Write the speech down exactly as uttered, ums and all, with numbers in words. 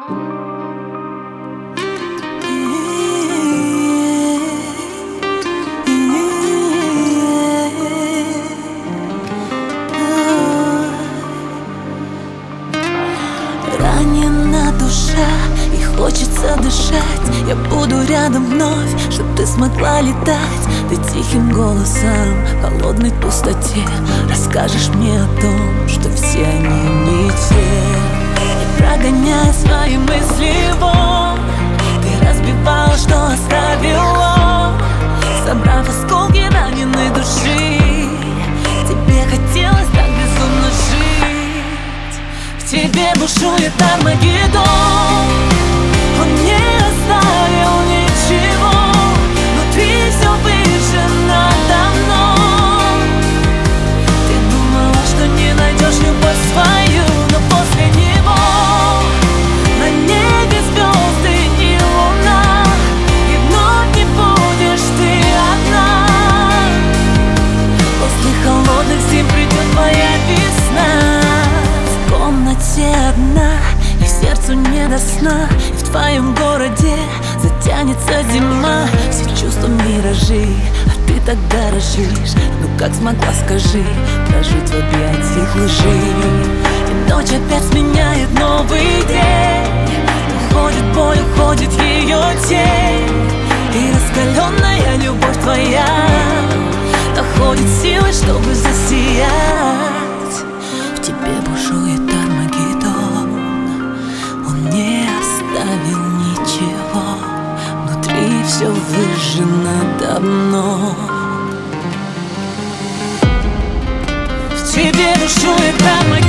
Ранена душа и хочется дышать. Я буду рядом вновь, чтоб ты смогла летать. Ты тихим голосом в холодной пустоте расскажешь мне о том, что все они не те. И прогоняя свои мысли вон, ты разбивала, что оставила, собрав осколки раненой души. Тебе хотелось так безумно жить. В тебе бушует Армагеддон. Он не оставил ничего, внутри все выжжено давно. Ты думала, что не найдешь любовь свою, но после него на небе звезды и луна, и вновь не будешь ты одна. После холодных зим придет твоя весна. В комнате одна, и сердцу не до сна. И в твоем городе затянется зима. Все чувства миражи, а ты так дорожишь. Ну как смогла, скажи, прожить в объятиях лжи? И ночь опять сменяет новый день. Уходит боль, уходит ее тень. И раскаленная любовь твоя находит силы, чтобы засиять. В тебе бушует Армагеддон. Он не оставил ничего, внутри все выжжено давно. В тебе бушует Армагеддон.